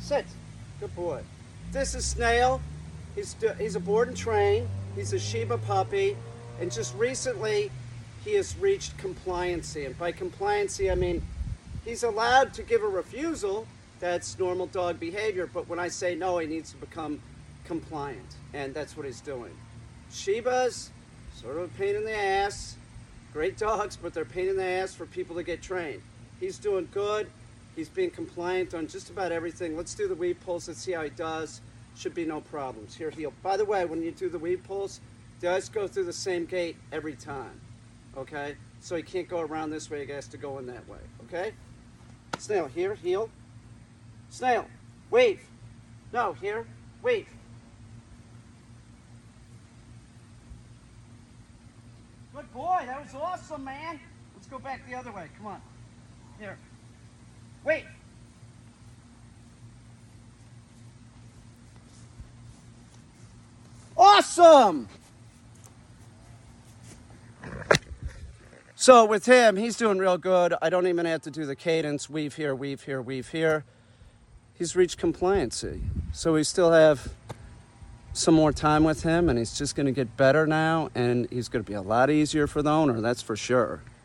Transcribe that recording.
Sit. Good boy. This is Snail. He's a board and train. He's a Shiba puppy. And just recently, he has reached compliancy. And by compliancy, I mean he's allowed to give a refusal. That's normal dog behavior. But when I say no, he needs to become compliant. And that's what he's doing. Shibas, sort of a pain in the ass. Great dogs, but they're a pain in the ass for people to get trained. He's doing good. He's being compliant on just about everything. Let's do the weave pulls. Let's see how he does. Should be no problems. Here, heel. By the way, when you do the weave pulls, they always go through the same gate every time. Okay? So he can't go around this way. He has to go in that way. Okay? Snail, here, heel. Snail, weave. No, here, weave. Good boy. That was awesome, man. Let's go back the other way. Come on. Here. Wait. Awesome! So with him, he's doing real good. I don't even have to do the cadence. Weave here, weave here, weave here. He's reached compliancy. So we still have some more time with him, and he's just going to get better now, and he's going to be a lot easier for the owner, that's for sure.